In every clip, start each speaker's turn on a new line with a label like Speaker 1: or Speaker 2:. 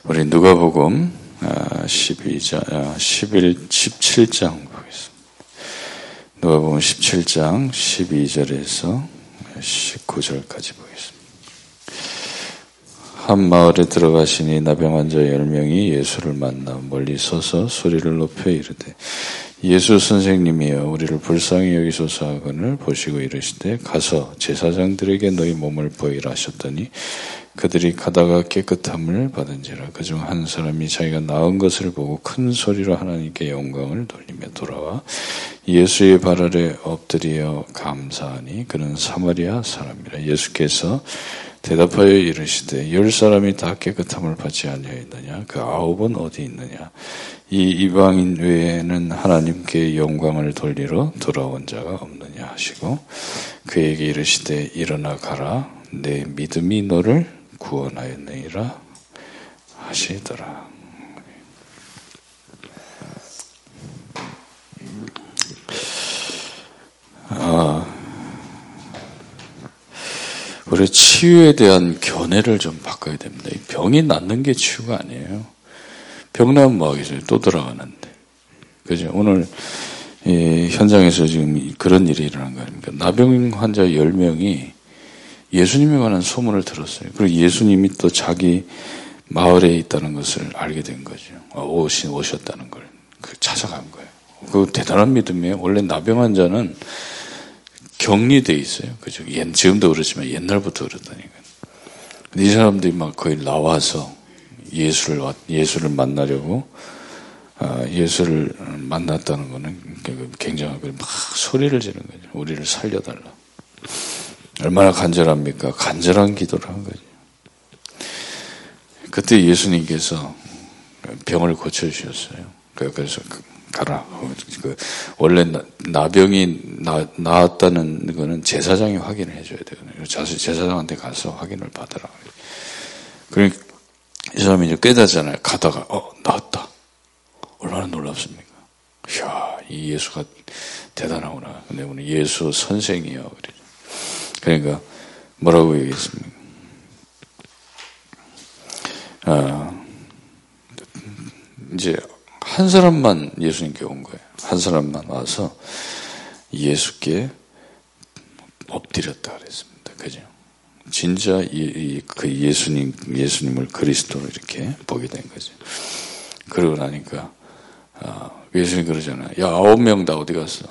Speaker 1: 우리 누가복음 17장 보겠습니다. 누가복음 17장 12절에서 19절까지 보겠습니다. 한 마을에 들어가시니 나병 환자 10명이 예수를 만나 멀리 서서 소리를 높여 이르되 예수 선생님이여 우리를 불쌍히 여기소서 하거늘 보시고 이르시되 가서 제사장들에게 너희 몸을 보이라 하셨더니 그들이 가다가 깨끗함을 받은지라. 그중 한 사람이 자기가 나은 것을 보고 큰 소리로 하나님께 영광을 돌리며 돌아와 예수의 발 아래 엎드려 감사하니 그는 사마리아 사람이라. 예수께서 대답하여 이르시되 10사람이 다 깨끗함을 받지 아니하였느냐? 그 9은 어디 있느냐? 이 이방인 외에는 하나님께 영광을 돌리러 돌아온 자가 없느냐 하시고 그에게 이르시되 일어나 가라 내 믿음이 너를 구원하였느니라 하시더라. 우리 치유에 대한 견해를 좀 바꿔야 됩니다. 병이 낫는 게 치유가 아니에요. 병 나면 뭐 하겠어요? 또 돌아가는데. 그죠? 오늘 현장에서 지금 그런 일이 일어난 거 아닙니까? 나병 환자 10명이 예수님에 관한 소문을 들었어요. 그리고 예수님이 또 자기 마을에 있다는 것을 알게 된 거죠. 오셨다는 걸. 찾아간 거예요. 그 대단한 믿음이에요. 원래 나병 환자는 격리돼 있어요. 그죠? 지금도 그렇지만 옛날부터 그렇다니까요. 근데 이 사람들이 막 거의 나와서 예수를 만나려고, 예수를 만났다는 거는 굉장하고 막 소리를 지르는 거죠. 우리를 살려달라. 얼마나 간절합니까? 간절한 기도를 한 거죠. 그때 예수님께서 병을 고쳐주셨어요. 그래서 가라. 원래 나병이 나았다는 거는 제사장이 확인을 해줘야 되거든요. 제사장한테 가서 확인을 받으라. 그러니까 이 사람이 이제 깨닫잖아요. 가다가 나았다. 얼마나 놀랍습니까? 이야, 이 예수가 대단하구나. 근데 오늘 예수 선생이요. 그러니까 뭐라고 얘기했습니까? 이제 한 사람만 예수님께 온 거예요. 한 사람만 와서 예수께 엎드렸다 그랬습니다. 그죠? 진짜 그 예수님을 그리스도로 이렇게 보게 된 거죠. 그러고 나니까 예수님 그러잖아요. 야, 9명 다 어디 갔어?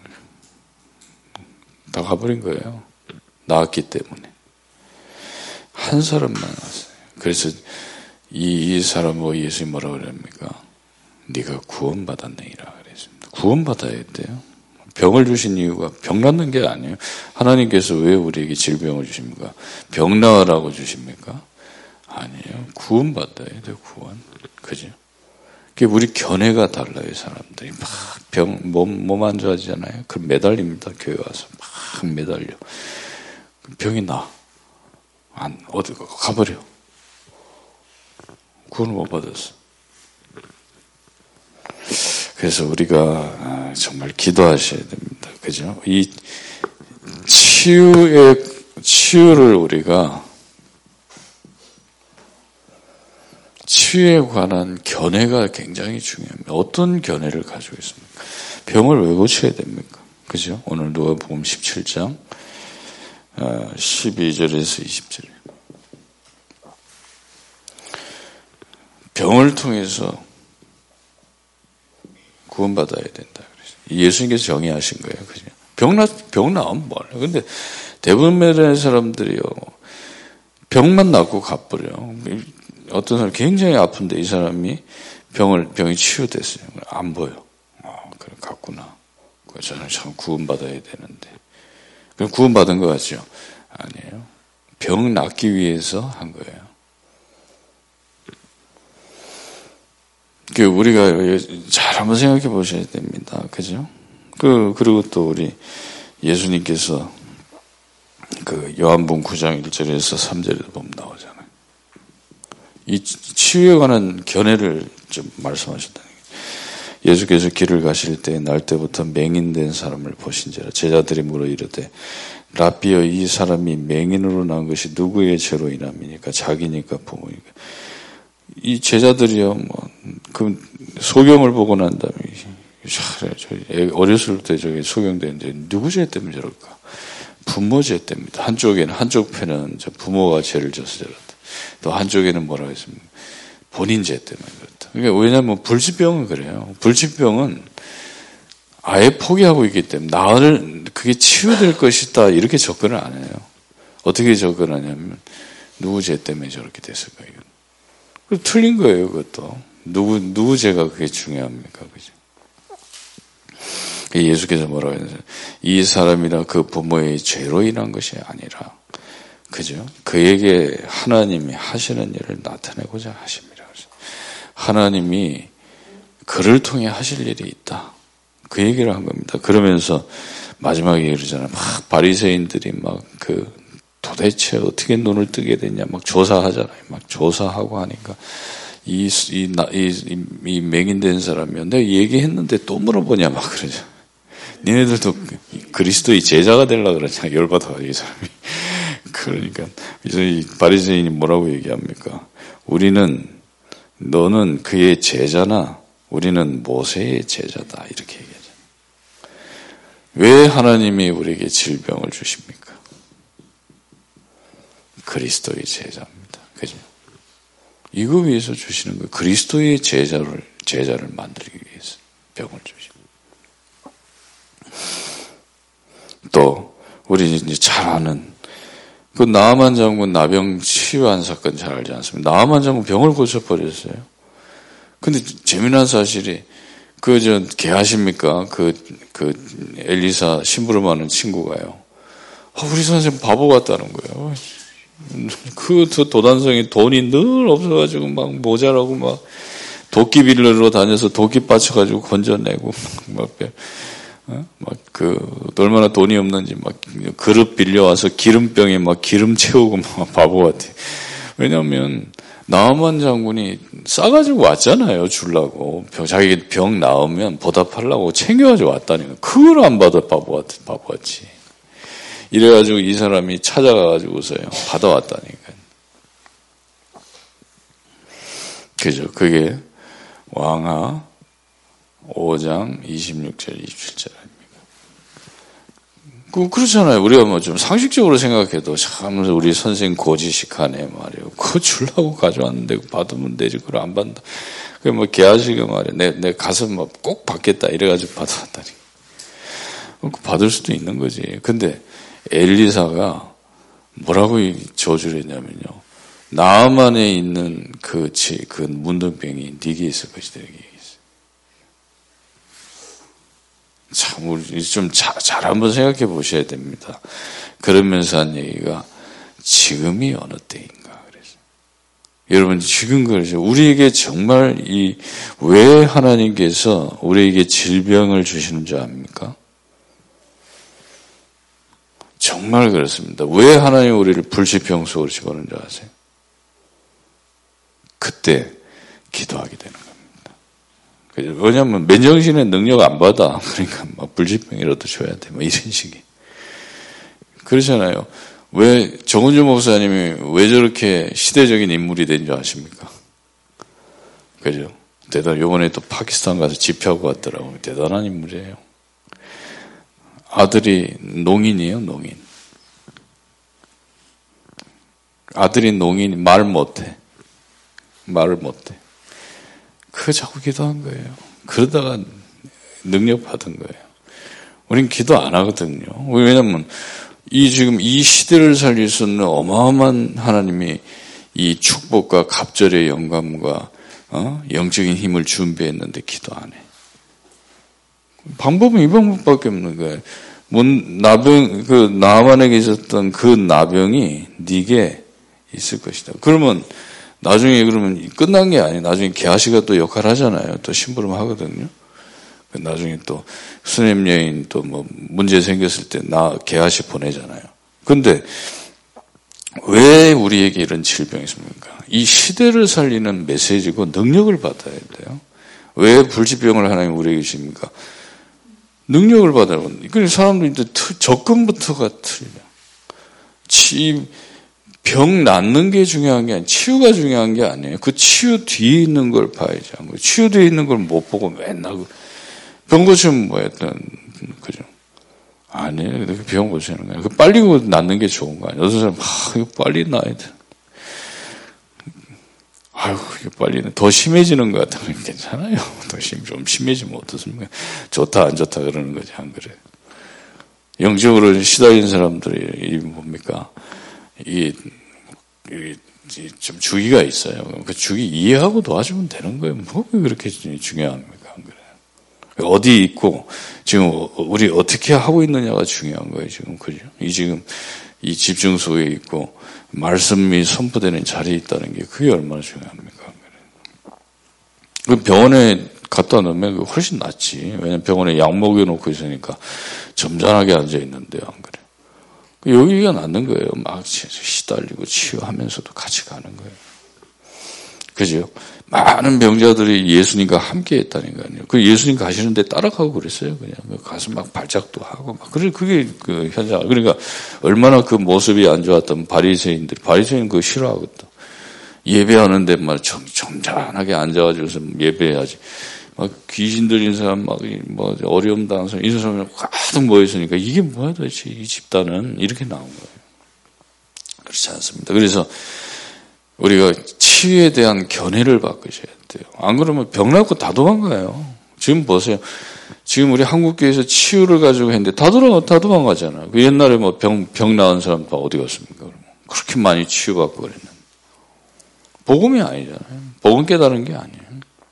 Speaker 1: 다 가버린 거예요. 나았기 때문에. 한 사람만 왔어요. 그래서 이 사람하고 예수님 뭐라고 그럽니까? 네가 구원받았느니라 그랬습니다. 구원받아야 돼요. 병을 주신 이유가 병 낫는 게 아니에요. 하나님께서 왜 우리에게 질병을 주십니까? 병 나으라고 주십니까? 아니에요. 구원받아야 돼요. 구원. 그죠? 우리 견해가 달라요. 사람들이 막 몸 안 좋아지잖아요. 그럼 매달립니다. 교회 와서 막 매달려. 병이 나. 어디 가버려. 구원을 못 받았어. 그래서 우리가 정말 기도하셔야 됩니다. 그죠? 이 치유를 우리가 치유에 관한 견해가 굉장히 중요합니다. 어떤 견해를 가지고 있습니까? 병을 왜 고쳐야 됩니까? 그죠? 오늘 누가복음 17장 12절에서 20절. 병을 통해서 구원받아야 된다. 예수님께서 정의하신 거예요. 그죠? 병 나오면 뭐하려. 근데 대부분의 사람들이요, 병만 낫고 가버려. 어떤 사람 굉장히 아픈데 이 사람이 병이 치유됐어요. 안 보여. 그래, 갔구나. 저는 참 구원받아야 되는데. 그럼 구원받은 거 같죠? 아니에요. 병 낫기 위해서 한 거예요. 우리가 잘 한번 생각해 보셔야 됩니다. 그죠? 그리고 또 우리 예수님께서 요한복음 9장 1절에서 3절에도 보면 나오잖아요. 이 치유에 관한 견해를 좀 말씀하셨다는 거예요. 예수께서 길을 가실 때 날 때부터 맹인된 사람을 보신지라. 제자들이 물어 이르되 라비여 이 사람이 맹인으로 난 것이 누구의 죄로 인함이니까? 자기니까 부모니까? 이 제자들이요, 그 소경을 보고 난 다음에, 어렸을 때 저기 소경되는데, 누구 죄 때문에 저럴까? 부모 죄 때문이다. 한쪽 편은 부모가 죄를 져서 저렇다. 또 한쪽에는 뭐라고 했습니까? 본인 죄 때문에 그렇다. 그러니까 왜냐하면 불치병은 그래요. 불치병은 아예 포기하고 있기 때문에 나를 그게 치유될 것이다 이렇게 접근을 안 해요. 어떻게 접근하냐면 누구 죄 때문에 저렇게 됐을까 이거. 틀린 거예요. 그것도 누구 죄가 그게 중요합니까? 그죠? 예수께서 뭐라고 했냐면 이 사람이나 그 부모의 죄로 인한 것이 아니라 그죠? 그에게 하나님이 하시는 일을 나타내고자 하십니다. 하나님이 그를 통해 하실 일이 있다. 그 얘기를 한 겁니다. 그러면서 마지막에 그러잖아요. 막 바리새인들이 막 도대체 어떻게 눈을 뜨게 됐냐 막 조사하잖아요. 막 조사하고 하니까 이 맹인된 사람이요. 내가 얘기했는데 또 물어보냐 막 그러죠. 니네들도 그리스도의 제자가 되려고 그러냐 열받아가지고 이 사람이. 그러니까 이 바리새인이 뭐라고 얘기합니까? 너는 그의 제자나 우리는 모세의 제자다 이렇게 얘기하죠. 왜 하나님이 우리에게 질병을 주십니까? 그리스도의 제자입니다. 그죠? 이거 위해서 주시는 거예요. 그리스도의 제자를 만들기 위해서 병을 주십니다. 또 우리 이제 잘 아는 그 나아만 장군 나병 치유한 사건 잘 알지 않습니까? 나아만 장군 병을 고쳐버렸어요. 근데 재미난 사실이 개하십니까? 엘리사 심부름하는 친구가요. 우리 선생님 바보 같다는 거예요. 그 도단성이 돈이 늘 없어가지고 막 모자라고 막 도끼 빌러로 다녀서 도끼 받쳐가지고 건져내고 얼마나 돈이 없는지 막 그릇 빌려와서 기름병에 막 기름 채우고 막 바보 같아. 왜냐면 나아만 장군이 싸가지고 왔잖아요. 주려고. 자기 병 나으면 보답하려고 챙겨가지고 왔다니까. 그걸 안 받아 바보같이. 이래가지고 이 사람이 찾아가가지고서요. 받아왔다니까. 그죠. 그게 왕하 5장 26절 27절 그렇잖아요. 우리가 뭐 좀 상식적으로 생각해도 참 우리 선생님 고지식하네 말이에요. 그거 주려고 가져왔는데 받으면 되지 그걸 안 받는다. 그 뭐 개하시가 말이야. 내 가서 뭐 꼭 받겠다 이래가지고 받아왔다니. 받을 수도 있는 거지. 근데 엘리사가 뭐라고 저주를 했냐면요. 나아만에 있는 그 문둥병이 네게 있을 것이다 이렇게 얘기했어요. 참, 우리 좀 잘 한번 생각해 보셔야 됩니다. 그러면서 한 얘기가 지금이 어느 때인가 그래서 여러분 지금 그러죠. 우리에게 정말 왜 하나님께서 우리에게 질병을 주시는 줄 압니까? 정말 그렇습니다. 왜 하나님 우리를 불치병 속으로 집어넣는 줄 아세요? 그때 기도하게 되는 거예요. 왜냐면 맨정신에 능력 안 받아. 그러니까 막 불치병이라도 줘야 돼. 뭐 이런 식이. 그렇잖아요. 왜 정은주 목사님이 왜 저렇게 시대적인 인물이 된 줄 아십니까? 그죠? 요번에 또 파키스탄 가서 집회하고 왔더라고요. 대단한 인물이에요. 아들이 농인이에요, 농인. 아들이 농인이 말 못해. 말을 못해. 그거 자꾸 기도한 거예요. 그러다가 능력 받은 거예요. 우린 기도 안 하거든요. 왜냐면 지금 이 시대를 살릴 수 있는 어마어마한 하나님이 이 축복과 갑절의 영감과 영적인 힘을 준비했는데 기도 안 해. 방법은 이 방법밖에 없는 거예요. 나만에게 있었던 그 나병이 네게 있을 것이다. 그러면 나중에 끝난 게 아니에요. 나중에 게하시가 또 역할 하잖아요. 또 심부름 하거든요. 나중에 또 수냄 여인 또 뭐 문제 생겼을 때 게하시 보내잖아요. 근데 왜 우리에게 이런 질병이 있습니까? 이 시대를 살리는 메시지고 능력을 받아야 돼요. 왜 불치병을 하나님 우리에게 주십니까? 능력을 받아요. 그러니까 사람들이 접근부터가 틀려. 병 낫는 게 중요한 게 아니에요. 치유가 중요한 게 아니에요. 그 치유 뒤에 있는 걸 봐야지. 치유 뒤에 있는 걸 못 보고 맨날 병 고치면 뭐였든 그죠? 아니에요. 병 고치는 거예요. 빨리 낫는 게 좋은 거 아니에요. 어떤 사람 이거 빨리 나야 돼. 아유, 이게 빨리 더 심해지는 것 같으면 괜찮아요. 좀 심해지면 어떻습니까? 좋다 안 좋다 그러는 거지 안 그래? 영적으로 시달린 사람들이 뭡니까? 좀 주기가 있어요. 그 주기 이해하고 도와주면 되는 거예요. 뭐 그렇게 중요합니까? 안 그래요? 어디 있고 지금 우리 어떻게 하고 있느냐가 중요한 거예요. 지금 그죠? 지금 이 집중 속에 있고 말씀이 선포되는 자리에 있다는 게 그게 얼마나 중요합니까? 안 그래요? 그 병원에 갖다 놓으면 훨씬 낫지. 왜냐면 병원에 약 먹여놓고 있으니까 점잖하게 앉아 있는데요. 안 그래요? 여기가 낫는 거예요. 막 시달리고 치유하면서도 같이 가는 거예요. 그죠? 많은 병자들이 예수님과 함께 했다니까요. 그 예수님 가시는데 따라가고 그랬어요. 그냥 가서 막 발작도 하고 막. 그게 그 현장. 그러니까 얼마나 그 모습이 안 좋았던 바리새인 그거 싫어하거든. 예배하는데 막 점잖하게 앉아가지고서 예배해야지. 막 귀신 들린 사람, 막 뭐 어려움 당한 사람, 이런 사람이 가득 모여 있으니까 이게 뭐야 도대체 이 집단은 이렇게 나온 거예요. 그렇지 않습니다. 그래서 우리가 치유에 대한 견해를 바꾸셔야 돼요. 안 그러면 병 낫고 다 도망가요. 지금 보세요. 지금 우리 한국교회에서 치유를 가지고 했는데 다 도망가잖아요. 그 옛날에 뭐 병 나은 사람 다 어디 갔습니까? 그러면 그렇게 많이 치유받고 그랬는데. 복음이 아니잖아요. 복음 깨달은 게 아니에요.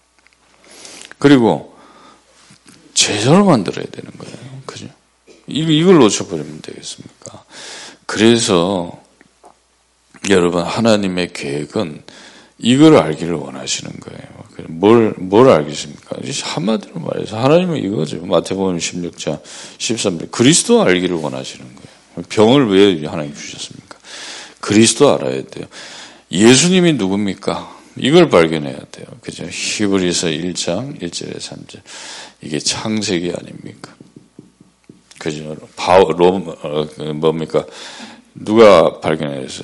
Speaker 1: 그리고 제자를 만들어야 되는 거예요. 그죠? 이걸 놓쳐버리면 되겠습니까? 그래서 여러분 하나님의 계획은 이걸 알기를 원하시는 거예요. 뭘 알겠습니까? 한마디로 말해서 하나님은 이거죠. 마태복음 16장 13절 그리스도 알기를 원하시는 거예요. 병을 왜 하나님 주셨습니까? 그리스도 알아야 돼요. 예수님이 누굽니까? 이걸 발견해야 돼요. 그죠? 히브리서 1장 1절에 3절. 이게 창세기 아닙니까? 그죠? 뭡니까? 누가 발견했어요?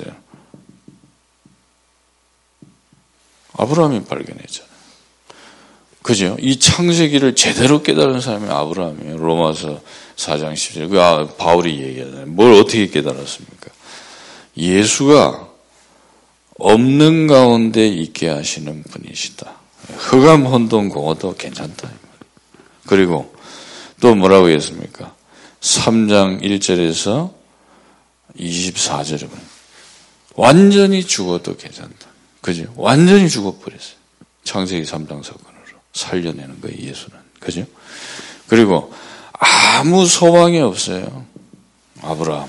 Speaker 1: 아브라함이 발견했잖아요. 그죠? 이 창세기를 제대로 깨달은 사람이 아브라함이에요. 로마서 4장 10절. 바울이 얘기하잖아요. 뭘 어떻게 깨달았습니까? 예수가 없는 가운데 있게 하시는 분이시다. 흑암 혼돈 공허도 괜찮다. 그리고 또 뭐라고 했습니까? 3장 1절에서 24절에 완전히 죽어도 괜찮다. 그죠? 완전히 죽어버렸어요. 창세기 3장 사건으로 살려내는 거예요. 예수는. 그죠? 그리고 아무 소망이 없어요. 아브라함.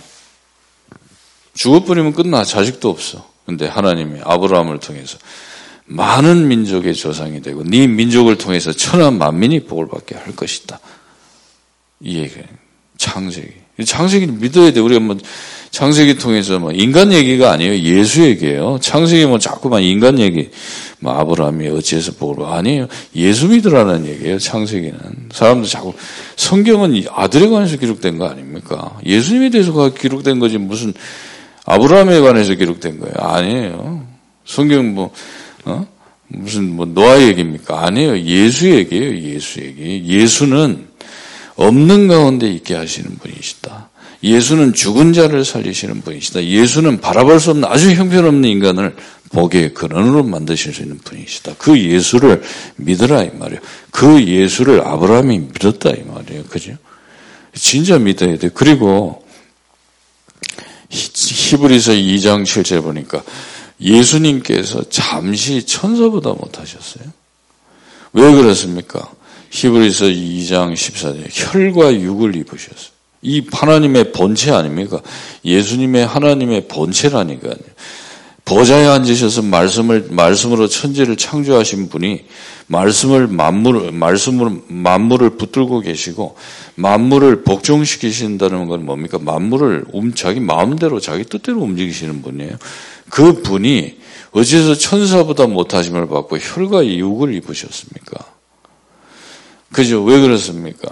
Speaker 1: 죽어버리면 끝나. 자식도 없어. 근데 하나님이 아브라함을 통해서 많은 민족의 조상이 되고 네 민족을 통해서 천한 만민이 복을 받게 할 것이다. 이 얘기예요. 창세기. 창세기를 믿어야 돼. 우리가 뭐 창세기 통해서 뭐 인간 얘기가 아니에요. 예수 얘기예요. 창세기 뭐 자꾸만 인간 얘기. 뭐 아브라함이 어찌해서 복을 받 아니에요. 예수 믿으라는 얘기예요. 창세기는. 사람들 자꾸 성경은 아들에 관해서 기록된 거 아닙니까? 예수님에 대해서 기록된 거지 무슨 아브라함에 관해서 기록된 거예요. 아니에요. 성경 무슨 노아 얘기입니까? 아니에요. 예수 얘기예요. 예수 얘기. 예수는 없는 가운데 있게 하시는 분이시다. 예수는 죽은 자를 살리시는 분이시다. 예수는 바라볼 수 없는 아주 형편없는 인간을 복의 근원으로 만드실 수 있는 분이시다. 그 예수를 믿으라 이 말이에요. 그 예수를 아브라함이 믿었다 이 말이에요. 그죠? 진짜 믿어야 돼요. 그리고 히브리서 2장 7절 보니까 예수님께서 잠시 천사보다 못하셨어요. 왜 그렇습니까? 히브리서 2장 14절 혈과 육을 입으셨어요. 이 하나님의 본체 아닙니까? 예수님의 하나님의 본체라니까요. 보좌에 앉으셔서 말씀으로 천지를 창조하신 분이 만물을 붙들고 계시고 만물을 복종시키신다는 건 뭡니까? 만물을 자기 마음대로 자기 뜻대로 움직이시는 분이에요. 그 분이 어째서 천사보다 못하심을 받고 혈과 육을 입으셨습니까? 그죠? 왜 그렇습니까?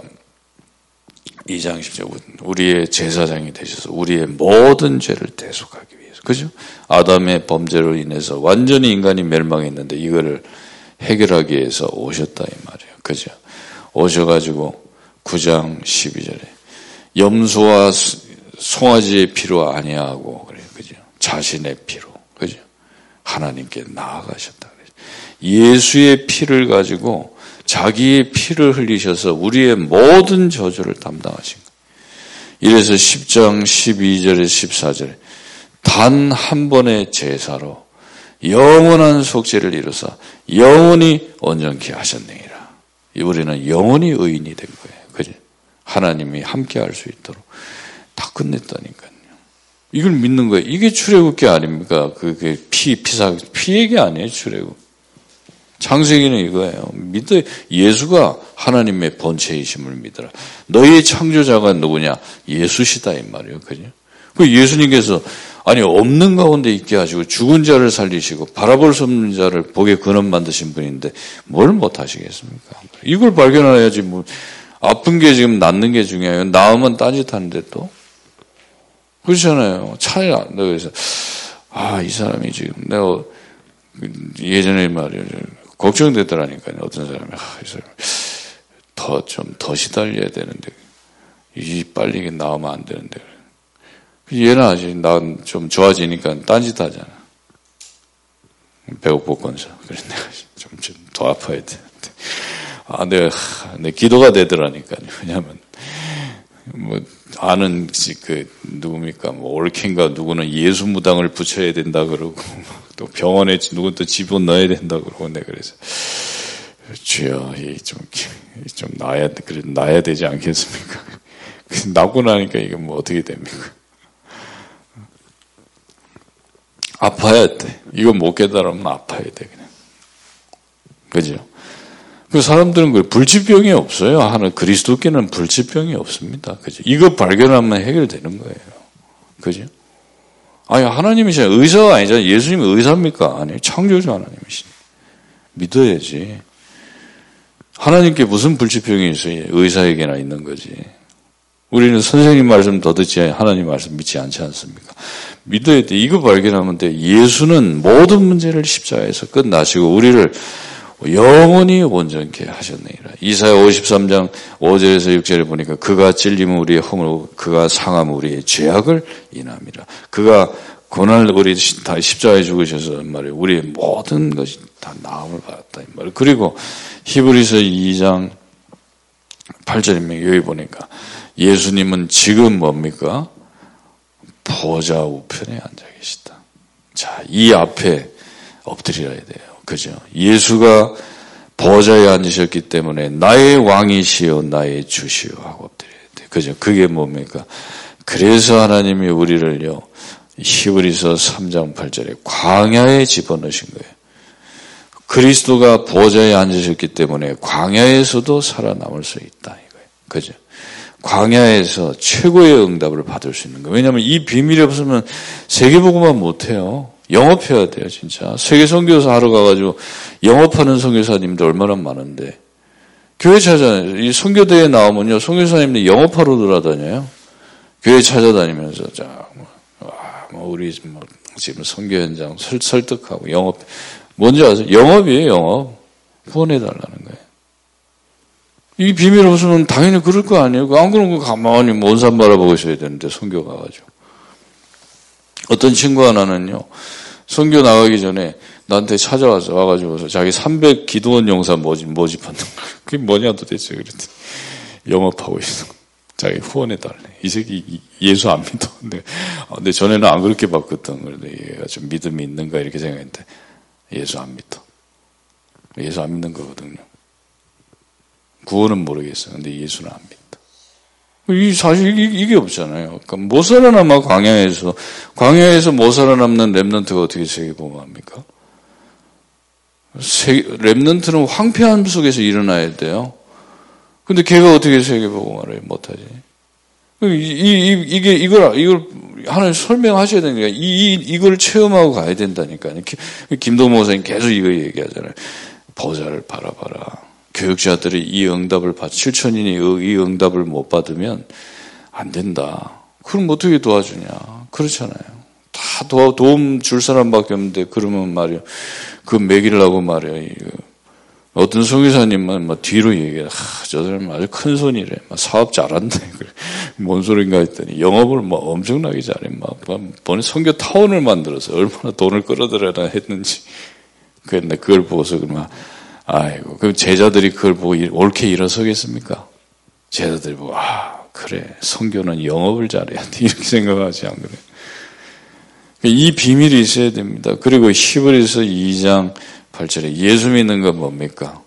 Speaker 1: 2장 10절 우리의 제사장이 되셔서 우리의 모든 죄를 대속하기 위해서 그죠? 아담의 범죄로 인해서 완전히 인간이 멸망했는데 이거를 해결하기 위해서 오셨다 이 말이에요. 그죠? 오셔가지고 9장 12절에 염소와 송아지의 피로 아니하고 그래요. 그죠? 자신의 피로. 그죠? 하나님께 나아가셨다. 예수의 피를 가지고 자기의 피를 흘리셔서 우리의 모든 저주를 담당하신 거예요. 이래서 10장 12절에 14절에 단 한 번의 제사로 영원한 속죄를 이루사 영원히 온전케 하셨느니라. 우리는 영원히 의인이 된 거예요. 그죠? 하나님이 함께 할 수 있도록 다 끝냈다니까요. 이걸 믿는 거예요. 이게 출애굽기 아닙니까? 그게 피 얘기 아니에요, 출애굽. 창세기는 이거예요. 예수가 하나님의 본체이심을 믿어라. 너희의 창조자가 누구냐? 예수시다 이 말이에요. 그죠? 그 예수님께서 아니 없는 가운데 있게 하시고 죽은 자를 살리시고 바라볼 수 없는 자를 복의 근원 만드신 분인데 뭘 못하시겠습니까? 이걸 발견해야지 뭐 아픈 게 지금 낫는 게 중요해요. 나으면 딴짓하는데 또 그렇잖아요. 차이 안 나요. 그래서 이 사람이 지금 내가 예전에 말이에요. 걱정되더라니까요. 어떤 사람이 이 사람 더 시달려야 되는데 이 빨리 나오면 안 되는데 얘는 아직 난 좀 좋아지니까 딴짓하잖아. 배고팠건서 그래서 내가 좀 더 아파야 되는데 내 기도가 되더라니까요. 왜냐하면 뭐 아는 누굽니까 올케인가 누구는 예수 무당을 붙여야 된다 그러고 또 병원에 누군 또 집어 넣어야 된다 그러고 내가 그래서 주여 좀 나야 되지 않겠습니까? 낫고 나니까 이게 뭐 어떻게 됩니까? 아파야 돼. 이거 못 깨달으면 아파야 돼 그냥. 그죠? 그 사람들은 불치병이 없어요. 그리스도께는 불치병이 없습니다. 그죠? 이거 발견하면 해결되는 거예요. 그죠? 하나님이시잖아요. 의사가 아니잖아요. 예수님이 의사입니까? 아니에요. 창조주 하나님이시니. 믿어야지. 하나님께 무슨 불치병이 있어요? 의사에게나 있는 거지. 우리는 선생님 말씀 더 듣지 하나님 말씀 믿지 않지 않습니까? 믿어야 돼. 이거 발견하면 돼. 예수는 모든 문제를 십자가에서 끝나시고 우리를 영원히 온전케 하셨느니라. 이사야 53장 5절에서 6절에 보니까 그가 찔림은 우리의 허물로 그가 상함은 우리의 죄악을 인함이라. 그가 고난을 우리 다 십자가에 죽으셔서 말이에요. 우리의 모든 것이 다 나음을 받았다 이 말이에요. 그리고 히브리서 2장 8절입니다. 여기 보니까 예수님은 지금 뭡니까? 보좌 우편에 앉아 계시다. 자, 이 앞에 엎드려야 돼요. 그죠? 예수가 보좌에 앉으셨기 때문에 나의 왕이시여 나의 주시여 하고 엎드려야 돼. 그죠? 그게 뭡니까? 그래서 하나님이 우리를요 히브리서 3장 8절에 광야에 집어넣으신 거예요. 그리스도가 보좌에 앉으셨기 때문에 광야에서도 살아남을 수 있다 이거예요. 그죠? 광야에서 최고의 응답을 받을 수 있는 거예요. 왜냐하면 이 비밀이 없으면 세계복음만 못해요. 영업해야 돼요, 진짜. 세계 선교사 하러 가가지고 영업하는 선교사님들 얼마나 많은데. 교회 찾아다녀요. 이 선교대회 나오면요, 선교사님들 영업하러 돌아다녀요. 교회 찾아다니면서, 우리 지금 선교 현장 설득하고 영업. 뭔지 아세요? 영업이에요, 영업. 후원해달라는 거예요. 이 비밀 없으면 당연히 그럴 거 아니에요. 안 그러면 가만히 먼 산 바라보고 있어야 되는데, 선교 가가지고. 어떤 친구 하나는요, 선교 나가기 전에 나한테 와가지고서 자기 300 기도원 용사 모집하는 거야. 그게 뭐냐 도대체 그랬더니 영업하고 있어. 자기 후원해달래. 이 새끼 예수 안 믿어. 근데 전에는 안 그렇게 봤거든. 그런데 얘가 좀 믿음이 있는가 이렇게 생각했는데 예수 안 믿어. 예수 안 믿는 거거든요. 구원은 모르겠어. 근데 예수는 안 믿어. 사실 이게 없잖아요. 그러니까 못 살아남아 광야에서 못 살아남는 렘넌트가 어떻게 세계복음합니까? 렘넌트는 황폐함 속에서 일어나야 돼요. 근데 걔가 어떻게 세계복음을 못하지? 이걸 하나님 설명하셔야 되는 거야. 이걸 체험하고 가야 된다니까요. 김동모 목사님 계속 이거 얘기하잖아요. 보좌를 바라봐라. 교육자들이 이 응답을 7,000인이 이 응답을 못 받으면 안 된다. 그럼 어떻게 도와주냐. 그렇잖아요. 다 다 도움 줄 사람밖에 없는데 그러면 말이야 그 먹이려고 말이야 어떤 선교사님은 막 뒤로 얘기해. 저 사람 아주 큰 손이래. 막 사업 잘한다. 그래. 뭔 소린가 했더니 영업을 막 엄청나게 잘해. 막 번에 선교 타운을 만들어서 얼마나 돈을 끌어들여라 했는지. 근데 그걸 보고서 그만 아이고 그 제자들이 그걸 보고 옳게 일어서겠습니까? 제자들이 보고 그래 선교는 영업을 잘해야 돼 이렇게 생각하지 안 그래? 이 비밀이 있어야 됩니다. 그리고 히브리서 2장 8절에 예수 믿는 건 뭡니까?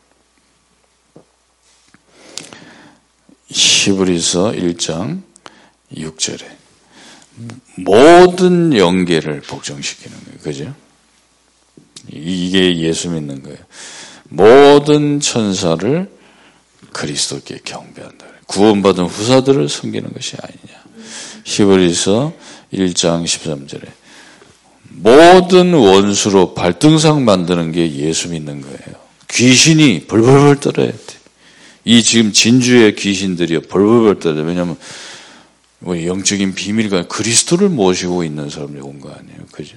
Speaker 1: 히브리서 1장 6절에 모든 영계를 복종시키는 거예요. 그죠? 이게 예수 믿는 거예요. 모든 천사를 그리스도께 경배한다. 구원받은 후사들을 섬기는 것이 아니냐. 히브리서 1장 13절에 모든 원수로 발등상 만드는 게 예수 믿는 거예요. 귀신이 벌벌벌 떨어야 돼. 이 지금 진주의 귀신들이요 벌벌벌 떨어요. 왜냐하면 뭐 영적인 비밀과 그리스도를 모시고 있는 사람들이 온 거 아니에요. 그죠?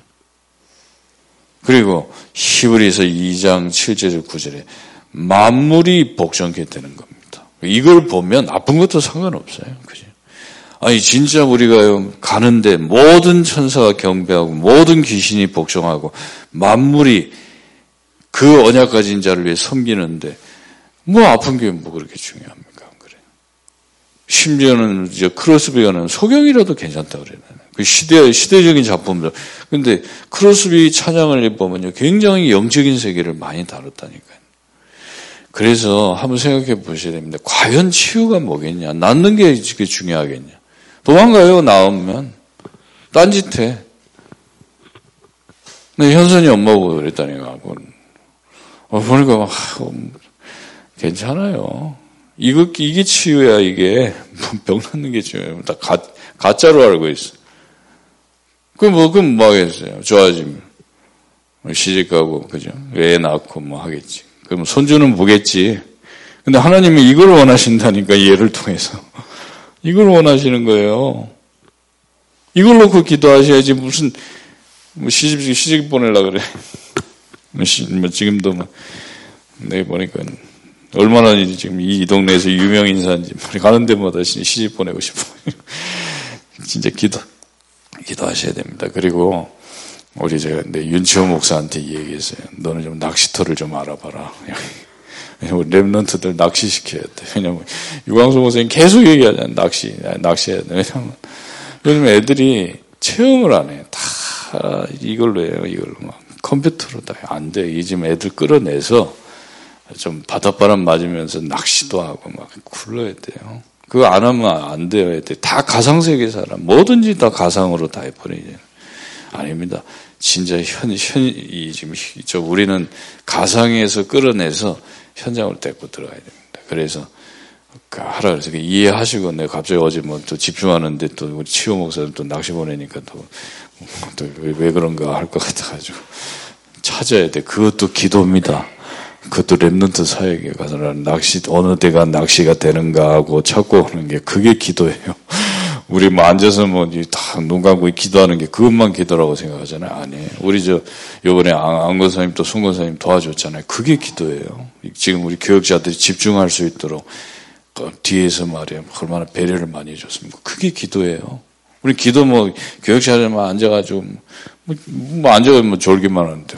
Speaker 1: 그리고 히브리서 2장 7절 9절에 만물이 복종케 되는 겁니다. 이걸 보면 나쁜 것도 상관없어요. 그죠? 아니 진짜 우리가 가는데 모든 천사가 경배하고 모든 귀신이 복종하고 만물이 그 언약 가진 자를 위해 섬기는데 뭐 아픈 게 뭐 그렇게 중요합니까? 그래. 심지어는 이제 크로스비가는 소경이라도 괜찮다고 그래요. 그 시대적인 작품들. 근데 크로스비 찬양을 보면요 굉장히 영적인 세계를 많이 다뤘다니까요. 그래서 한번 생각해 보셔야 됩니다. 과연 치유가 뭐겠냐? 낫는 게 중요하겠냐? 도망가요, 나오면. 딴짓해. 근데 현선이 엄마고 그랬다니까. 보니까, 괜찮아요. 이게 치유야, 이게. 병 낫는 게 치유예요. 다 가짜로 알고 있어. 그럼 뭐 하겠어요? 좋아지면. 시집 가고, 그죠? 애 낳고 뭐 하겠지. 그럼 손주는 보겠지. 근데 하나님이 이걸 원하신다니까, 얘를 통해서. 이걸 원하시는 거예요. 이걸 놓고 기도하셔야지 무슨 시집 보내려고 그래. 지금도 내가 보니까 얼마나 지금 이 동네에서 유명 인사인지 가는 데마다 시집 보내고 싶어. 진짜 기도하셔야 됩니다. 그리고 우리 제가 윤치호 목사한테 얘기했어요. 너는 좀 낚시터를 좀 알아봐라. 우리 랩런트들 낚시시켜야 돼. 왜냐면, 유광수 목사님 계속 얘기하잖아요. 낚시해야 돼. 왜냐면, 요즘 애들이 체험을 안 해. 다 이걸로 해요. 이걸로 막. 컴퓨터로 다 안 돼. 이 지금 애들 끌어내서 좀 바닷바람 맞으면서 낚시도 하고 막 굴러야 돼요. 그거 안 하면 안 돼요. 애들 다 가상세계 살아. 뭐든지 다 가상으로 다 해버리잖아요. 아닙니다. 진짜 지금 우리는 가상에서 끌어내서 현장으로 데리고 들어가야 됩니다. 그래서 하라 그래서 이해하시고 내가 갑자기 어제 뭐 또 집중하는데 또 우리 치호 목사님 또 낚시 보내니까 또 왜 그런가 할 것 같아가지고 찾아야 돼. 그것도 기도입니다. 그것도 랩런트 사역에 가서 어느 데가 낚시가 되는가 하고 찾고 오는 게 그게 기도예요. 우리 뭐 앉아서 뭐 다 눈 감고 기도하는 게 그것만 기도라고 생각하잖아요. 아니에요. 우리 요번에 안건사님 또 송건사님 도와줬잖아요. 그게 기도예요. 지금 우리 교역자들이 집중할 수 있도록 뒤에서 말이에요. 얼마나 배려를 많이 해줬습니까? 그게 기도예요. 우리 기도 뭐 교역자들만 앉아가지고 뭐 앉아가지고 졸기만 하는데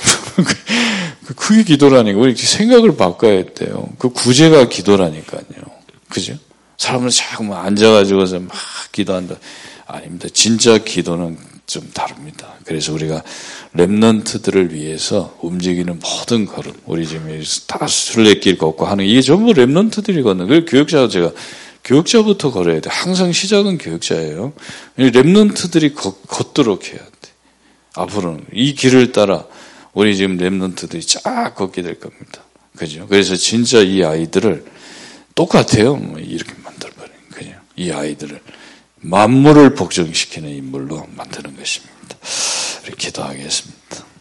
Speaker 1: 그게 기도라니까. 우리 생각을 바꿔야 돼요. 그 구제가 기도라니까요. 그죠? 사람은 자꾸 앉아가지고서 막 기도한다. 아닙니다. 진짜 기도는 좀 다릅니다. 그래서 우리가 랩런트들을 위해서 움직이는 모든 걸음, 우리 지금 다 순례길 걷고 하는 이게 전부 랩런트들이거든요. 그래서 제가 교육자부터 걸어야 돼. 항상 시작은 교육자예요. 랩런트들이 걷도록 해야 돼. 앞으로는 이 길을 따라 우리 지금 랩런트들이 쫙 걷게 될 겁니다. 그죠? 그래서 진짜 이 아이들을 똑같아요. 뭐 이렇게 만들어버리는 그냥 이 아이들을 만물을 복종시키는 인물로 만드는 것입니다. 이렇게 기도하겠습니다.